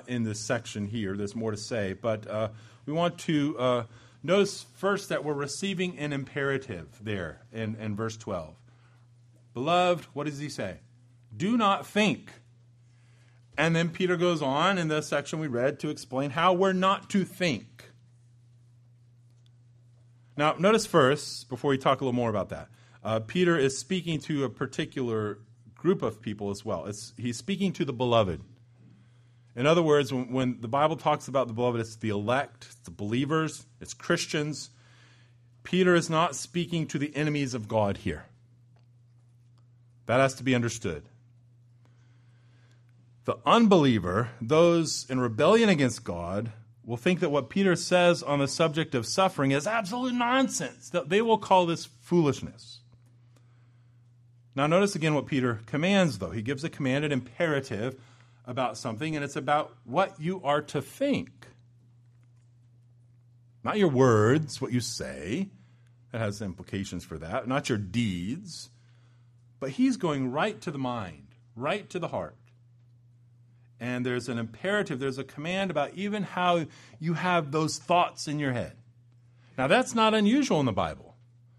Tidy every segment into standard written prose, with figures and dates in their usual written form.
in this section here. There's more to say. But we want to notice first that we're receiving an imperative there in verse 12. Beloved, what does he say? Do not think. And then Peter goes on in the section we read to explain how we're not to think. Now, notice first, before we talk a little more about that, Peter is speaking to a particular group of people as well. He's speaking to the beloved. In other words, when the Bible talks about the beloved, it's the elect, it's the believers, it's Christians. Peter is not speaking to the enemies of God here. That has to be understood. The unbeliever, those in rebellion against God, will think that what Peter says on the subject of suffering is absolute nonsense. They will call this foolishness. Now notice again what Peter commands, though. He gives a command, an imperative about something, and it's about what you are to think. Not your words, what you say. That has implications for that. Not your deeds. But he's going right to the mind, right to the heart. And there's an imperative, there's a command about even how you have those thoughts in your head. Now, that's not unusual in the Bible.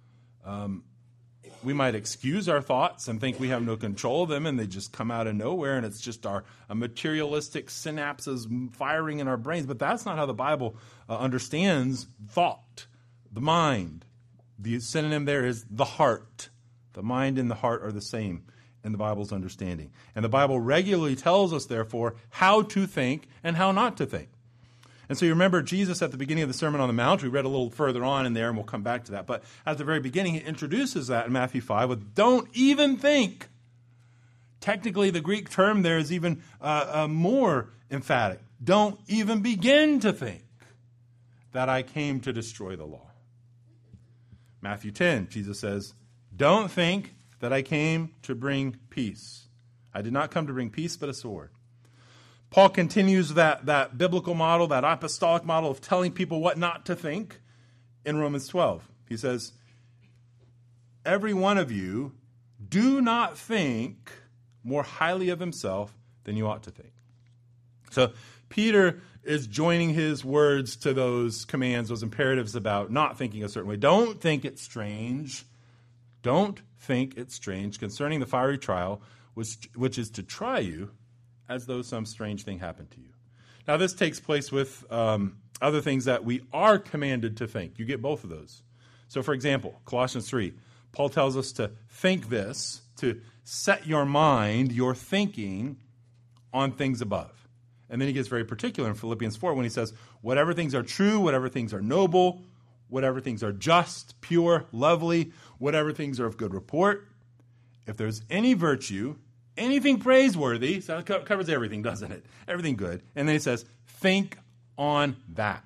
We might excuse our thoughts and think we have no control of them and they just come out of nowhere and it's just a materialistic synapses firing in our brains. But that's not how the Bible understands thought, the mind. The synonym there is the heart. The mind and the heart are the same in the Bible's understanding. And the Bible regularly tells us, therefore, how to think and how not to think. And so you remember Jesus at the beginning of the Sermon on the Mount. We read a little further on in there, and we'll come back to that. But at the very beginning, he introduces that in Matthew 5 with, don't even think. Technically, the Greek term there is even more emphatic. Don't even begin to think that I came to destroy the law. Matthew 10, Jesus says, don't think that I came to bring peace. I did not come to bring peace, but a sword. Paul continues that biblical model, that apostolic model of telling people what not to think in Romans 12. He says, every one of you do not think more highly of himself than you ought to think. So Peter is joining his words to those commands, those imperatives about not thinking a certain way. Don't think it's strange. Don't think it's strange concerning the fiery trial, which is to try you as though some strange thing happened to you. Now, this takes place with other things that we are commanded to think. You get both of those. So, for example, Colossians 3, Paul tells us to think this, to set your mind, your thinking, on things above. And then he gets very particular in Philippians 4 when he says, whatever things are true, whatever things are noble, whatever things are just, pure, lovely, whatever things are of good report, if there's any virtue, anything praiseworthy, so that covers everything, doesn't it? Everything good. And then he says, think on that.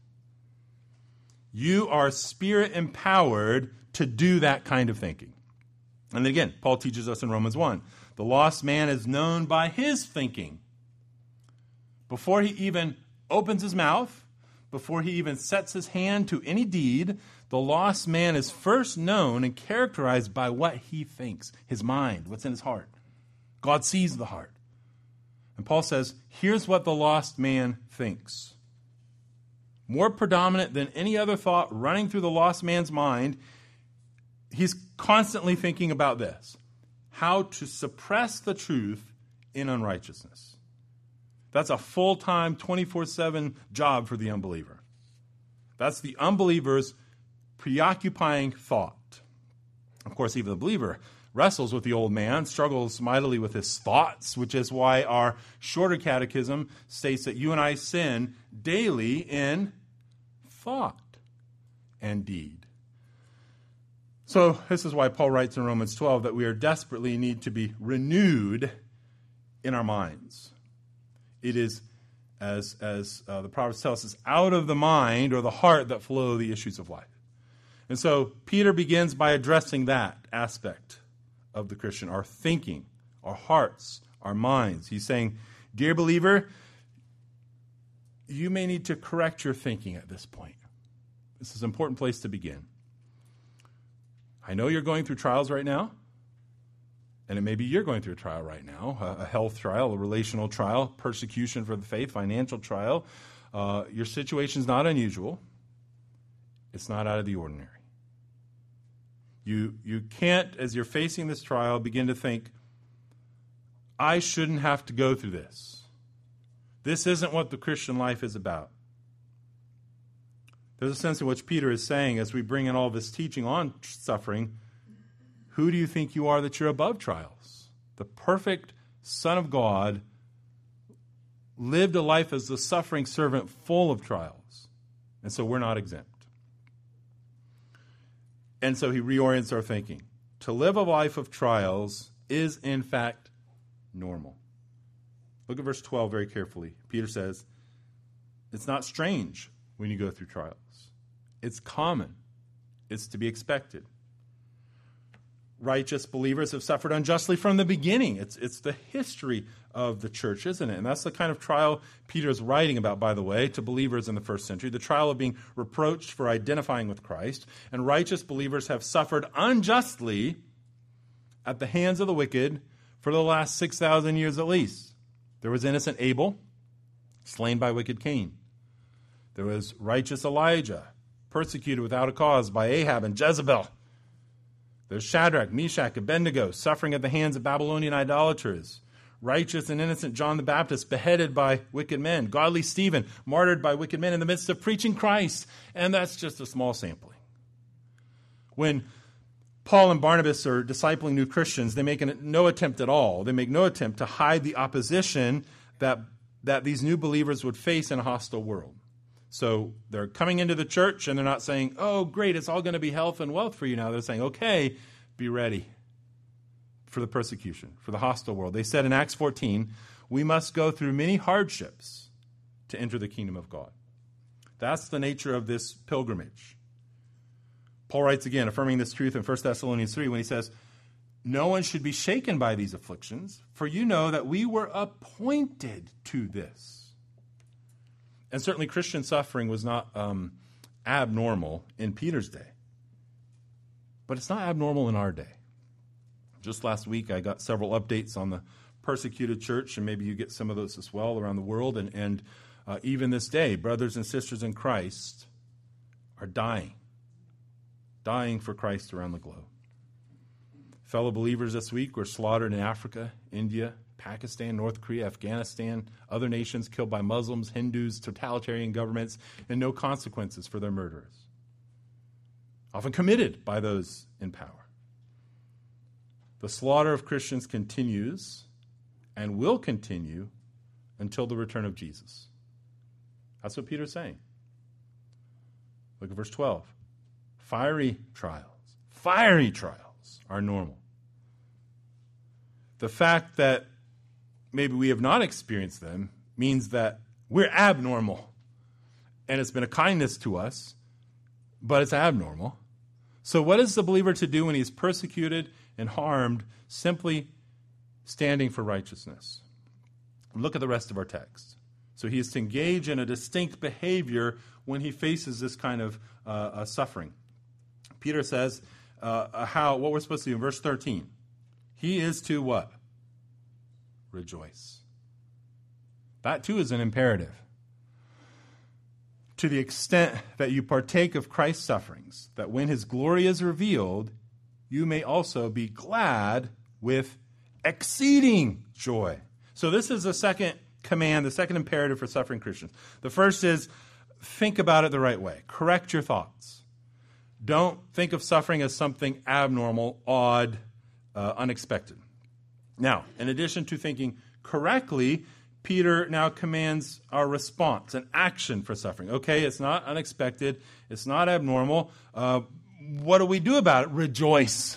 You are spirit empowered to do that kind of thinking. And then again, Paul teaches us in Romans 1, the lost man is known by his thinking. Before he even opens his mouth, before he even sets his hand to any deed, the lost man is first known and characterized by what he thinks, his mind, what's in his heart. God sees the heart. And Paul says, here's what the lost man thinks. More predominant than any other thought running through the lost man's mind, he's constantly thinking about this: how to suppress the truth in unrighteousness. That's a full-time, 24/7 job for the unbeliever. That's the unbeliever's preoccupying thought. Of course, even the believer wrestles with the old man, struggles mightily with his thoughts, which is why our shorter catechism states that you and I sin daily in thought and deed. So this is why Paul writes in Romans 12 that we are desperately need to be renewed in our minds. It is, as the Proverbs tell us, is out of the mind or the heart that flow the issues of life. And so Peter begins by addressing that aspect of the Christian, our thinking, our hearts, our minds. He's saying, dear believer, you may need to correct your thinking at this point. This is an important place to begin. I know you're going through trials right now. And it may be you're going through a trial right now, a health trial, a relational trial, persecution for the faith, financial trial. Your situation's not unusual. It's not out of the ordinary. You can't, as you're facing this trial, begin to think, I shouldn't have to go through this. This isn't what the Christian life is about. There's a sense in which Peter is saying, as we bring in all this teaching on suffering, who do you think you are that you're above trials? The perfect Son of God lived a life as a suffering servant full of trials. And so we're not exempt. And so he reorients our thinking. To live a life of trials is, in fact, normal. Look at verse 12 very carefully. Peter says, it's not strange when you go through trials. It's common. It's to be expected. Righteous believers have suffered unjustly from the beginning. It's the history of the church, isn't it? And that's the kind of trial Peter is writing about, by the way, to believers in the first century, the trial of being reproached for identifying with Christ. And righteous believers have suffered unjustly at the hands of the wicked for the last 6,000 years at least. There was innocent Abel, slain by wicked Cain. There was righteous Elijah, persecuted without a cause by Ahab and Jezebel. There's Shadrach, Meshach, Abednego, suffering at the hands of Babylonian idolaters. Righteous and innocent John the Baptist, beheaded by wicked men. Godly Stephen, martyred by wicked men in the midst of preaching Christ. And that's just a small sampling. When Paul and Barnabas are discipling new Christians, they make no attempt at all. They make no attempt to hide the opposition that these new believers would face in a hostile world. So they're coming into the church and they're not saying, oh, great, it's all going to be health and wealth for you now. They're saying, okay, be ready for the persecution, for the hostile world. They said in Acts 14, we must go through many hardships to enter the kingdom of God. That's the nature of this pilgrimage. Paul writes again, affirming this truth in 1 Thessalonians 3 when he says, no one should be shaken by these afflictions, for you know that we were appointed to this. And certainly Christian suffering was not abnormal in Peter's day. But it's not abnormal in our day. Just last week, I got several updates on the persecuted church, and maybe you get some of those as well around the world. And even this day, brothers and sisters in Christ are dying for Christ around the globe. Fellow believers this week were slaughtered in Africa, India, Pakistan, North Korea, Afghanistan, other nations killed by Muslims, Hindus, totalitarian governments, and no consequences for their murderers. Often committed by those in power. The slaughter of Christians continues and will continue until the return of Jesus. That's what Peter's saying. Look at verse 12. Fiery trials are normal. The fact that maybe we have not experienced them means that we're abnormal. And it's been a kindness to us, but it's abnormal. So what is the believer to do when he's persecuted and harmed? Simply standing for righteousness. Look at the rest of our text. So he is to engage in a distinct behavior when he faces this kind of suffering. Peter says what we're supposed to do in verse 13. He is to what? Rejoice. That too is an imperative. To the extent that you partake of Christ's sufferings, that when his glory is revealed, you may also be glad with exceeding joy. So this is the second command, the second imperative for suffering Christians. The first is think about it the right way. Correct your thoughts. Don't think of suffering as something abnormal, odd, unexpected. Now, in addition to thinking correctly, Peter now commands our response, an action for suffering. Okay, it's not unexpected. It's not abnormal. What do we do about it? Rejoice.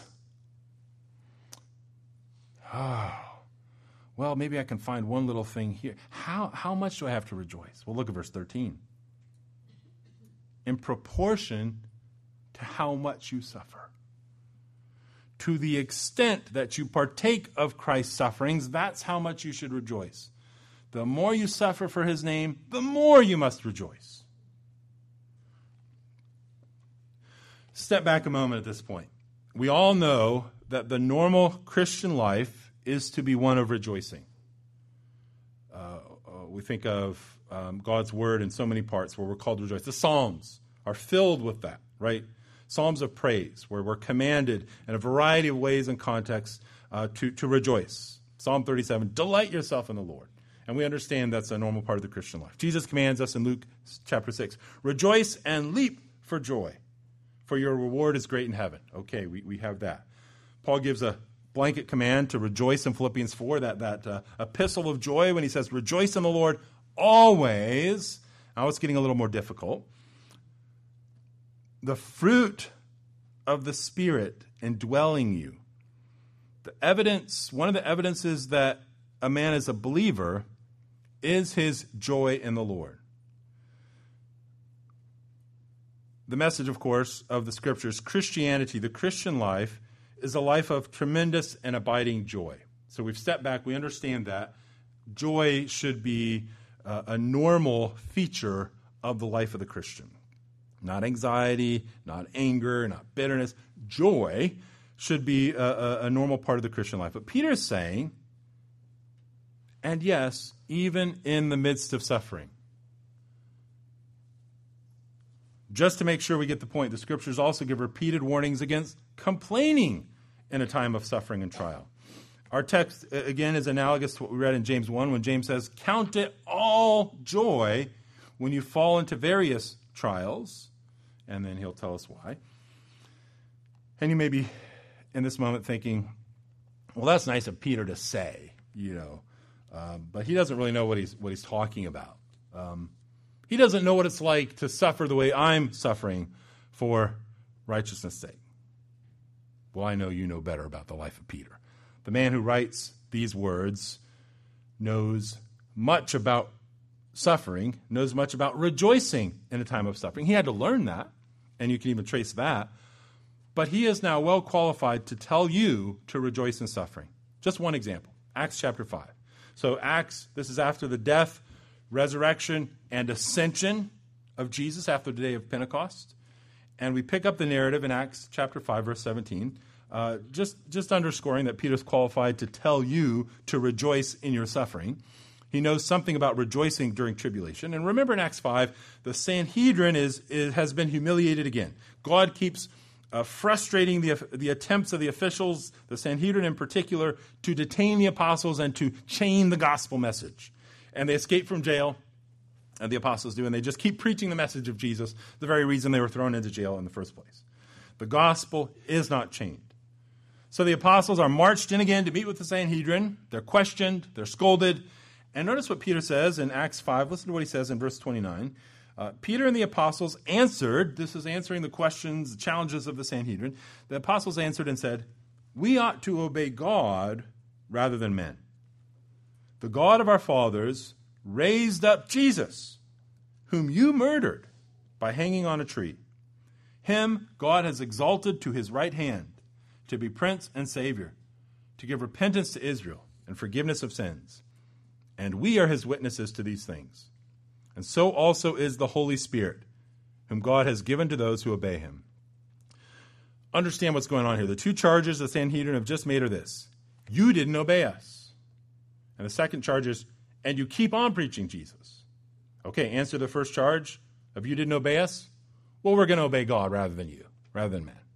Oh, well, maybe I can find one little thing here. How much do I have to rejoice? Well, look at verse 13. In proportion to how much you suffer. To the extent that you partake of Christ's sufferings, that's how much you should rejoice. The more you suffer for his name, the more you must rejoice. Step back a moment at this point. We all know that the normal Christian life is to be one of rejoicing. We think of God's word in so many parts where we're called to rejoice. The Psalms are filled with that, right? Psalms of praise, where we're commanded in a variety of ways and contexts to rejoice. Psalm 37, delight yourself in the Lord. And we understand that's a normal part of the Christian life. Jesus commands us in Luke chapter 6, rejoice and leap for joy, for your reward is great in heaven. Okay, we have that. Paul gives a blanket command to rejoice in Philippians 4, that epistle of joy when he says, rejoice in the Lord always. Now it's getting a little more difficult. The fruit of the Spirit indwelling you. One of the evidences that a man is a believer is his joy in the Lord. The message, of course, of the Scriptures, Christianity, the Christian life, is a life of tremendous and abiding joy. So we've stepped back. We understand that joy should be a normal feature of the life of the Christian. Not anxiety, not anger, not bitterness. Joy should be a normal part of the Christian life. But Peter is saying, and yes, even in the midst of suffering. Just to make sure we get the point, the Scriptures also give repeated warnings against complaining in a time of suffering and trial. Our text, again, is analogous to what we read in James 1, when James says, count it all joy when you fall into various trials. And then he'll tell us why. And you may be in this moment thinking, well, that's nice of Peter to say, but he doesn't really know what he's talking about. He doesn't know what it's like to suffer the way I'm suffering for righteousness' sake. Well, I know you know better about the life of Peter. The man who writes these words knows much about suffering, knows much about rejoicing in a time of suffering. He had to learn that, and you can even trace that. But he is now well qualified to tell you to rejoice in suffering. Just one example, Acts chapter 5. So Acts, this is after the death, resurrection, and ascension of Jesus after the day of Pentecost. And we pick up the narrative in Acts chapter 5, verse 17, just underscoring that Peter's qualified to tell you to rejoice in your suffering. He knows something about rejoicing during tribulation. And remember in Acts 5, the Sanhedrin has been humiliated again. God keeps frustrating the attempts of the officials, the Sanhedrin in particular, to detain the apostles and to chain the gospel message. And they escape from jail, and the apostles do, and they just keep preaching the message of Jesus, the very reason they were thrown into jail in the first place. The gospel is not chained. So the apostles are marched in again to meet with the Sanhedrin. They're questioned, they're scolded. And notice what Peter says in Acts 5. Listen to what he says in verse 29. Peter and the apostles answered, this is answering the questions, the challenges of the Sanhedrin. The apostles answered and said, we ought to obey God rather than men. The God of our fathers raised up Jesus, whom you murdered by hanging on a tree. Him God has exalted to his right hand to be Prince and Savior, to give repentance to Israel and forgiveness of sins. And we are his witnesses to these things. And so also is the Holy Spirit, whom God has given to those who obey him. Understand what's going on here. The two charges the Sanhedrin have just made are this. You didn't obey us. And the second charge is, and you keep on preaching Jesus. Okay, answer the first charge of you didn't obey us. Well, we're going to obey God rather than you, rather than man.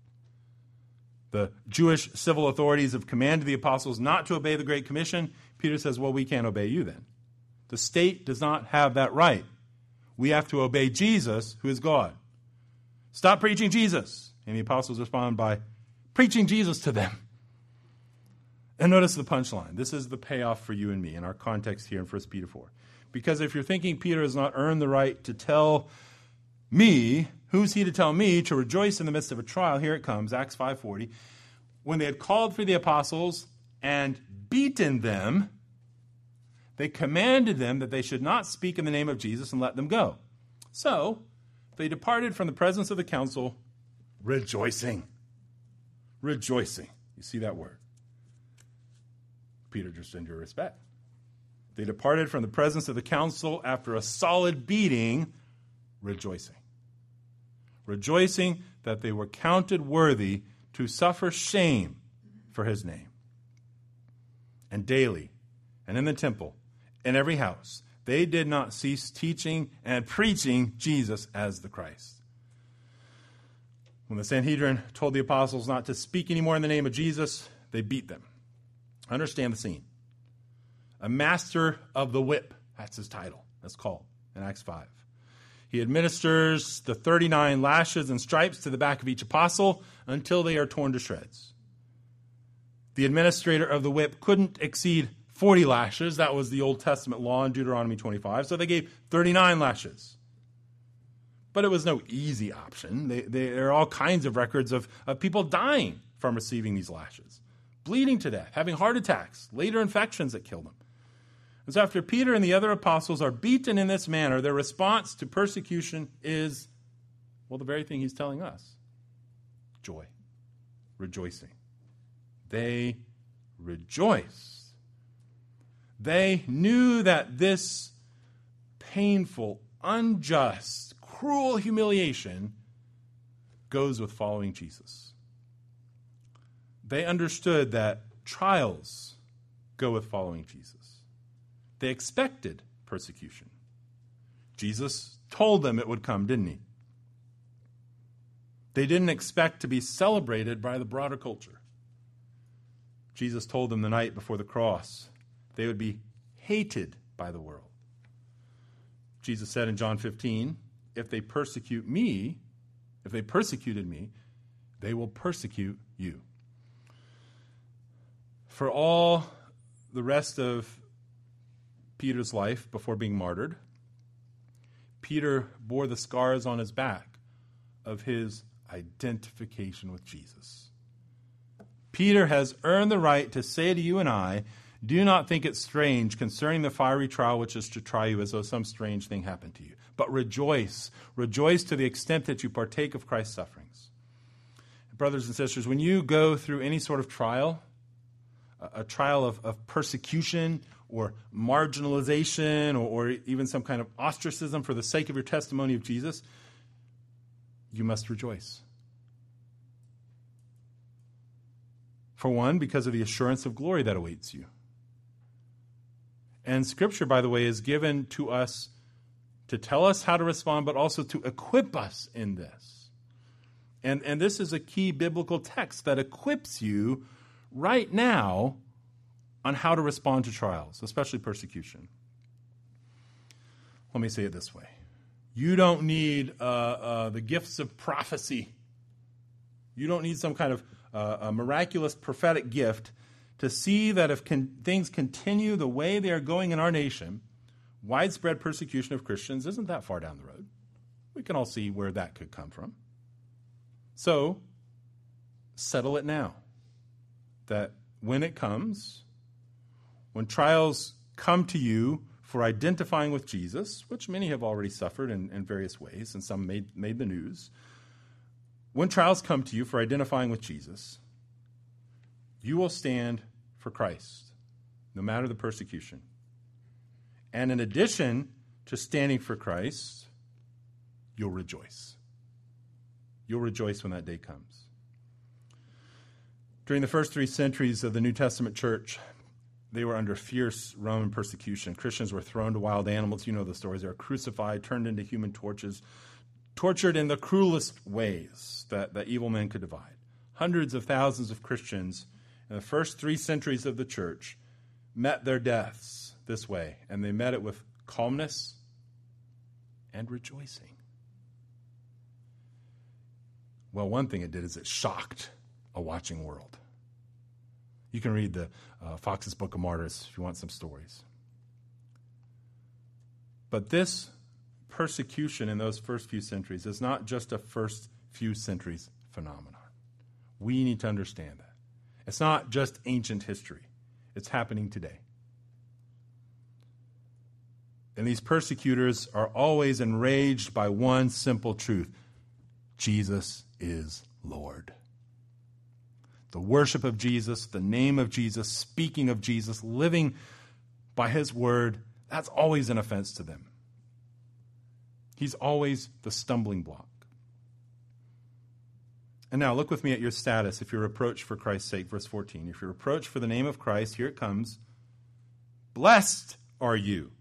The Jewish civil authorities have commanded the apostles not to obey the Great Commission. Peter says, well, we can't obey you then. The state does not have that right. We have to obey Jesus, who is God. Stop preaching Jesus. And the apostles respond by preaching Jesus to them. And notice the punchline. This is the payoff for you and me in our context here in 1 Peter 4. Because if you're thinking Peter has not earned the right to tell me, who's he to tell me to rejoice in the midst of a trial? Here it comes, Acts 5:40. When they had called for the apostles and beaten them, they commanded them that they should not speak in the name of Jesus and let them go. So they departed from the presence of the council, rejoicing. Rejoicing. You see that word? Peter just didn't do respect. They departed from the presence of the council after a solid beating, rejoicing. Rejoicing that they were counted worthy to suffer shame for his name. And daily, and in the temple, in every house, they did not cease teaching and preaching Jesus as the Christ. When the Sanhedrin told the apostles not to speak anymore in the name of Jesus, they beat them. Understand the scene. A master of the whip, that's his title, that's called in Acts 5. He administers the 39 lashes and stripes to the back of each apostle until they are torn to shreds. The administrator of the whip couldn't exceed 40 lashes. That was the Old Testament law in Deuteronomy 25. So they gave 39 lashes. But it was no easy option. There are all kinds of records of people dying from receiving these lashes, bleeding to death, having heart attacks, later infections that killed them. And so after Peter and the other apostles are beaten in this manner, their response to persecution is, well, the very thing he's telling us. Joy. Rejoicing. They rejoiced. They knew that this painful, unjust, cruel humiliation goes with following Jesus. They understood that trials go with following Jesus. They expected persecution. Jesus told them it would come, didn't he? They didn't expect to be celebrated by the broader culture. Jesus told them the night before the cross they would be hated by the world. Jesus said in John 15, if they persecuted me, they will persecute you. For all the rest of Peter's life before being martyred, Peter bore the scars on his back of his identification with Jesus. Peter has earned the right to say to you and I, do not think it strange concerning the fiery trial which is to try you as though some strange thing happened to you. But rejoice. Rejoice to the extent that you partake of Christ's sufferings. Brothers and sisters, when you go through any sort of trial, a trial of persecution or marginalization or even some kind of ostracism for the sake of your testimony of Jesus, you must rejoice. For one, because of the assurance of glory that awaits you. And Scripture, by the way, is given to us to tell us how to respond, but also to equip us in this. And this is a key biblical text that equips you right now on how to respond to trials, especially persecution. Let me say it this way. You don't need the gifts of prophecy. You don't need some kind of a miraculous prophetic gift to see that if things continue the way they are going in our nation, widespread persecution of Christians isn't that far down the road. We can all see where that could come from. So, settle it now. That when it comes, when trials come to you for identifying with Jesus, which many have already suffered in various ways, and some made the news, when trials come to you for identifying with Jesus, you will stand for Christ, no matter the persecution. And in addition to standing for Christ, you'll rejoice. You'll rejoice when that day comes. During the first 3 centuries of the New Testament church, they were under fierce Roman persecution. Christians were thrown to wild animals. You know the stories. They were crucified, turned into human torches, tortured in the cruelest ways that evil men could divide. Hundreds of thousands of Christians in the first 3 centuries of the church met their deaths this way, and they met it with calmness and rejoicing. Well, one thing it did is it shocked a watching world. You can read the Fox's Book of Martyrs if you want some stories. But this persecution in those first few centuries is not just a first few centuries phenomenon. We need to understand that. It's not just ancient history. It's happening today. And these persecutors are always enraged by one simple truth. Jesus is Lord. The worship of Jesus, the name of Jesus, speaking of Jesus, living by his word, that's always an offense to them. He's always the stumbling block. And now look with me at your status if you're reproached for Christ's sake. Verse 14. If you're reproached for the name of Christ, here it comes. Blessed are you,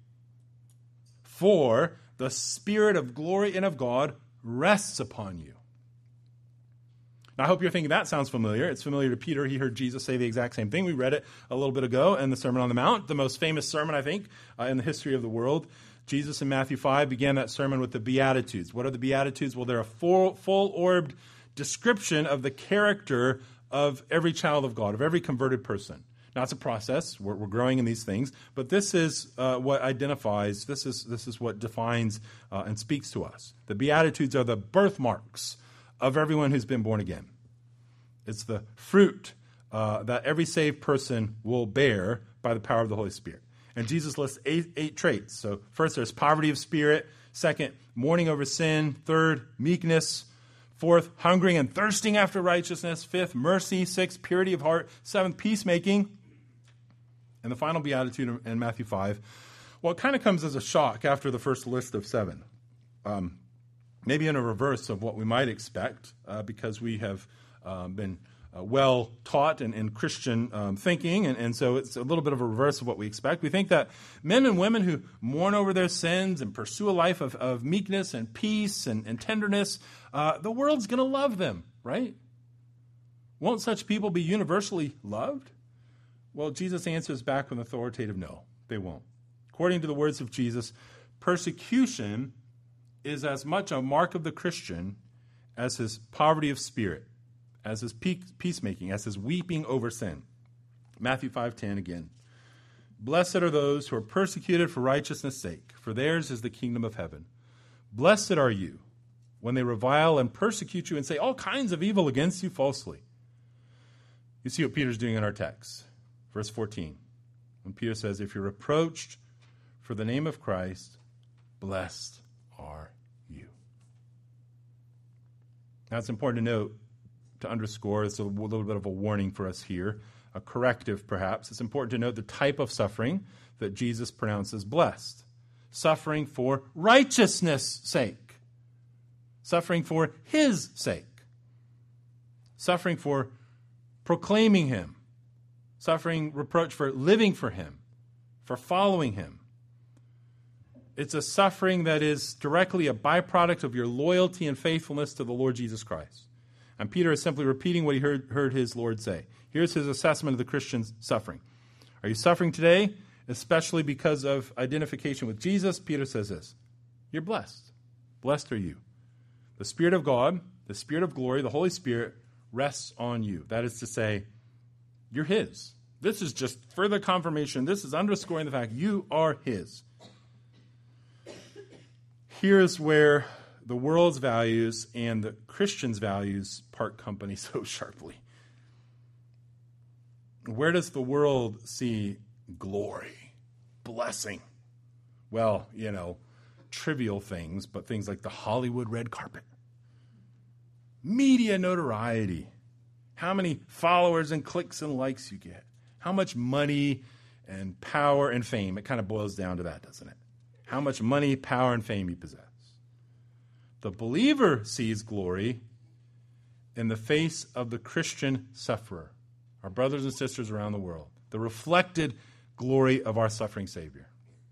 for the Spirit of glory and of God rests upon you. Now, I hope you're thinking that sounds familiar. It's familiar to Peter. He heard Jesus say the exact same thing. We read it a little bit ago in the Sermon on the Mount, the most famous sermon, I think, in the history of the world. Jesus in Matthew 5 began that sermon with the Beatitudes. What are the Beatitudes? Well, they're a full-orbed description of the character of every child of God, of every converted person. Now, it's a process. We're growing in these things. But this is what identifies, this is what defines and speaks to us. The Beatitudes are the birthmarks of everyone who's been born again. It's the fruit that every saved person will bear by the power of the Holy Spirit. And Jesus lists eight traits. So first, there's poverty of spirit. Second, mourning over sin. Third, meekness. Fourth, hungering and thirsting after righteousness. Fifth, mercy. Sixth, purity of heart. Seventh, peacemaking. And the final beatitude in Matthew 5, well, it kind of comes as a shock after the first list of 7. Maybe in a reverse of what we might expect, because we have been well taught in Christian thinking, and so it's a little bit of a reverse of what we expect. We think that men and women who mourn over their sins and pursue a life of meekness and peace and tenderness, the world's going to love them, right? Won't such people be universally loved? Well, Jesus answers back with an authoritative no, they won't. According to the words of Jesus, persecution is as much a mark of the Christian as his poverty of spirit, as his peacemaking, as his weeping over sin. Matthew 5:10 again. Blessed are those who are persecuted for righteousness' sake, for theirs is the kingdom of heaven. Blessed are you when they revile and persecute you and say all kinds of evil against you falsely. You see what Peter's doing in our text. Verse 14, when Peter says, if you're reproached for the name of Christ, blessed are you. Now, it's important to note, to underscore, it's a little bit of a warning for us here, a corrective perhaps. It's important to note the type of suffering that Jesus pronounces blessed. Suffering for righteousness' sake. Suffering for his sake. Suffering for proclaiming him. Suffering reproach for living for him, for following him. It's a suffering that is directly a byproduct of your loyalty and faithfulness to the Lord Jesus Christ. And Peter is simply repeating what he heard his Lord say. Here's his assessment of the Christian's suffering. Are you suffering today, especially because of identification with Jesus? Peter says this, you're blessed. Blessed are you. The Spirit of God, the Spirit of glory, the Holy Spirit rests on you. That is to say, you're his. This is just further confirmation. This is underscoring the fact you are his. Here's where the world's values and the Christian's values part company so sharply. Where does the world see glory, blessing? Well, trivial things, but things like the Hollywood red carpet, media notoriety, how many followers and clicks and likes you get, how much money and power and fame. It kind of boils down to that, doesn't it? How much money, power, and fame you possess. The believer sees glory in the face of the Christian sufferer, our brothers and sisters around the world, the reflected glory of our suffering Savior.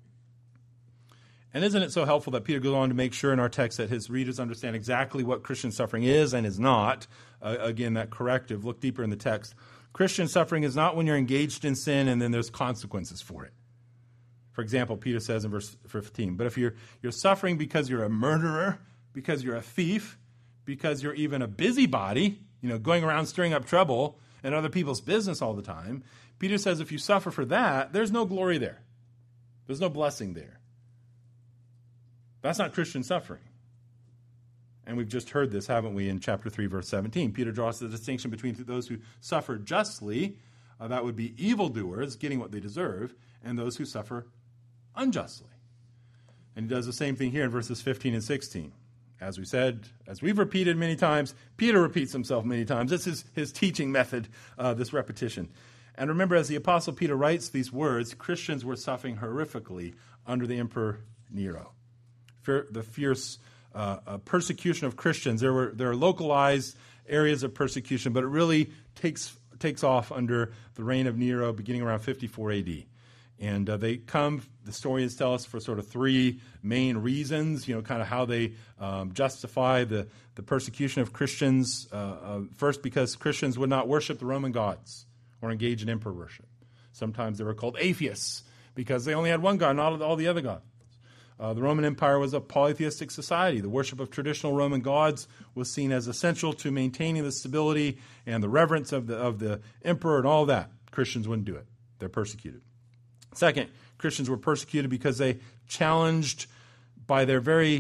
And isn't it so helpful that Peter goes on to make sure in our text that his readers understand exactly what Christian suffering is and is not? Again, that corrective. Look deeper in the text. Christian suffering is not when you're engaged in sin and then there's consequences for it. For example, Peter says in verse 15, but if you're suffering because you're a murderer, because you're a thief, because you're even a busybody, going around stirring up trouble in other people's business all the time, Peter says if you suffer for that, there's no glory there. There's no blessing there. That's not Christian suffering. And we've just heard this, haven't we, in chapter 3, verse 17. Peter draws the distinction between those who suffer justly, that would be evildoers getting what they deserve, and those who suffer unjustly. And he does the same thing here in verses 15 and 16. As we said, as we've repeated many times, Peter repeats himself many times. This is his teaching method, this repetition. And remember, as the Apostle Peter writes these words, Christians were suffering horrifically under the Emperor Nero. The fierce persecution of Christians. There are localized areas of persecution, but it really takes off under the reign of Nero, beginning around 54 AD. And the historians tell us, for sort of three main reasons, kind of how they justify the persecution of Christians. First, because Christians would not worship the Roman gods or engage in emperor worship. Sometimes they were called atheists because they only had one god, not all the other gods. The Roman Empire was a polytheistic society. The worship of traditional Roman gods was seen as essential to maintaining the stability and the reverence of the emperor and all that. Christians wouldn't do it. They're persecuted. Second, Christians were persecuted because they challenged, by their very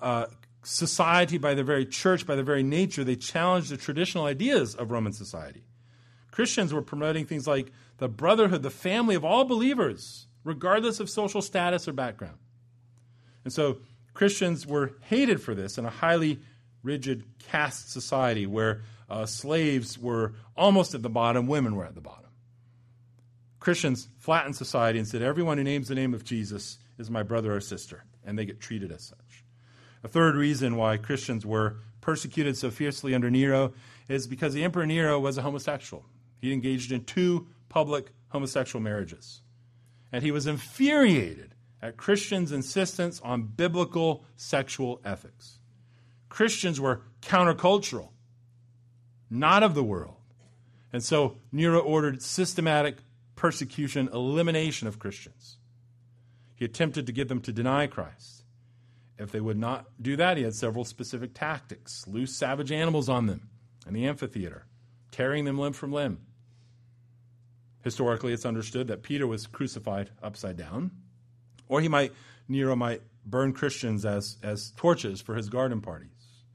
society, by their very church, by their very nature, they challenged the traditional ideas of Roman society. Christians were promoting things like the brotherhood, the family of all believers, regardless of social status or background. And so Christians were hated for this in a highly rigid caste society where slaves were almost at the bottom, women were at the bottom. Christians flattened society and said, everyone who names the name of Jesus is my brother or sister, and they get treated as such. A third reason why Christians were persecuted so fiercely under Nero is because the Emperor Nero was a homosexual. He engaged in 2 public homosexual marriages. And he was infuriated at Christians' insistence on biblical sexual ethics. Christians were countercultural, not of the world. And so Nero ordered systematic persecution, elimination of Christians. He attempted to get them to deny Christ. If they would not do that, he had several specific tactics. Loose savage animals on them in the amphitheater, tearing them limb from limb. Historically, it's understood that Peter was crucified upside down, or Nero might burn Christians as torches for his garden parties.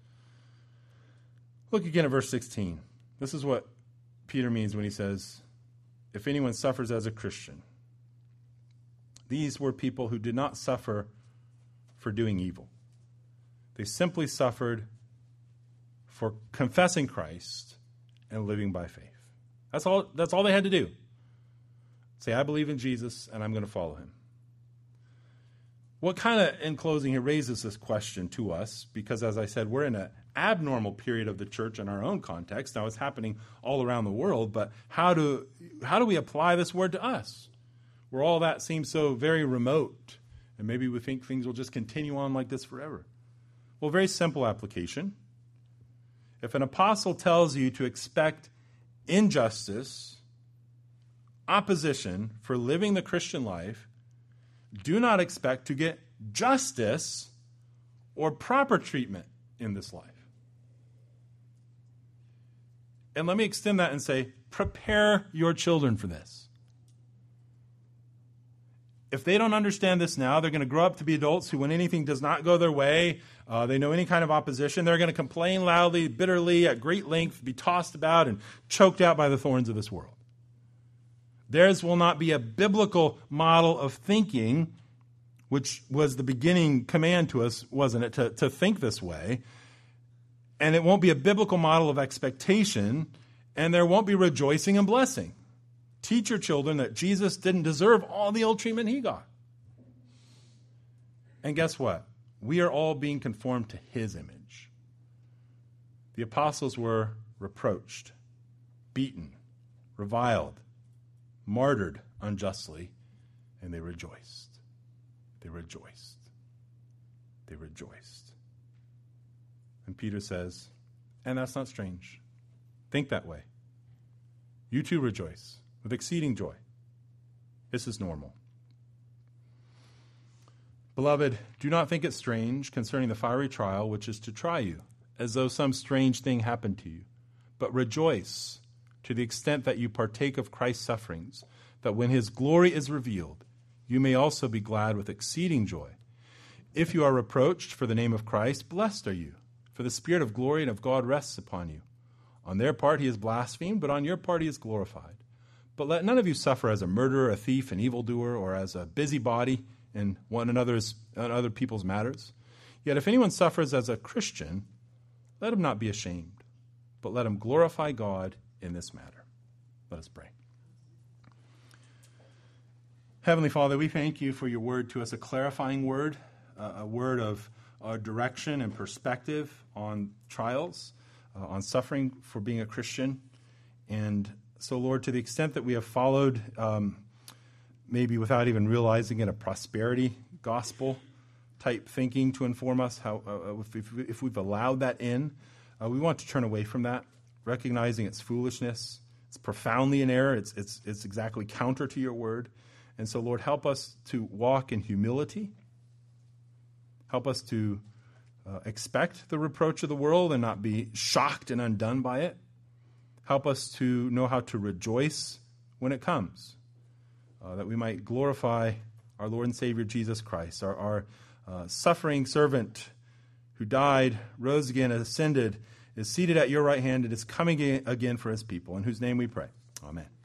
Look again at verse 16. This is what Peter means when he says, if anyone suffers as a Christian. These were people who did not suffer for doing evil. They simply suffered for confessing Christ and living by faith. That's all they had to do. Say, I believe in Jesus and I'm going to follow him. What kind of, in closing, here raises this question to us, because as I said, we're in an abnormal period of the church in our own context. Now it's happening all around the world, but how do we apply this word to us? Where all that seems so very remote, and maybe we think things will just continue on like this forever. Well, very simple application. If an apostle tells you to expect injustice, opposition for living the Christian life, do not expect to get justice or proper treatment in this life. And let me extend that and say, prepare your children for this. If they don't understand this now, they're going to grow up to be adults who, when anything does not go their way, they know any kind of opposition, they're going to complain loudly, bitterly, at great length, be tossed about and choked out by the thorns of this world. Theirs will not be a biblical model of thinking, which was the beginning command to us, wasn't it, to think this way. And it won't be a biblical model of expectation, and there won't be rejoicing and blessing. Teach your children that Jesus didn't deserve all the ill treatment he got. And guess what? We are all being conformed to his image. The apostles were reproached, beaten, reviled, martyred unjustly, and they rejoiced. They rejoiced. They rejoiced. And Peter says, and that's not strange. Think that way. You too rejoice with exceeding joy. This is normal. Beloved, do not think it strange concerning the fiery trial which is to try you, as though some strange thing happened to you. But rejoice to the extent that you partake of Christ's sufferings, that when his glory is revealed, you may also be glad with exceeding joy. If you are reproached for the name of Christ, blessed are you, for the Spirit of glory and of God rests upon you. On their part he is blasphemed, but on your part he is glorified. But let none of you suffer as a murderer, a thief, an evildoer, or as a busybody in other people's matters. Yet if anyone suffers as a Christian, let him not be ashamed, but let him glorify God in this matter. Let us pray. Heavenly Father, we thank you for your word to us, a clarifying word, a word of direction and perspective on trials, on suffering for being a Christian. And so, Lord, to the extent that we have followed, maybe without even realizing it, a prosperity gospel type thinking to inform us, if we've allowed that in, we want to turn away from that, recognizing its foolishness. It's profoundly in error. It's exactly counter to your word. And so, Lord, help us to walk in humility. Help us to expect the reproach of the world and not be shocked and undone by it. Help us to know how to rejoice when it comes, that we might glorify our Lord and Savior Jesus Christ, our suffering servant who died, rose again, ascended, is seated at your right hand, and is coming again for his people, in whose name we pray. Amen.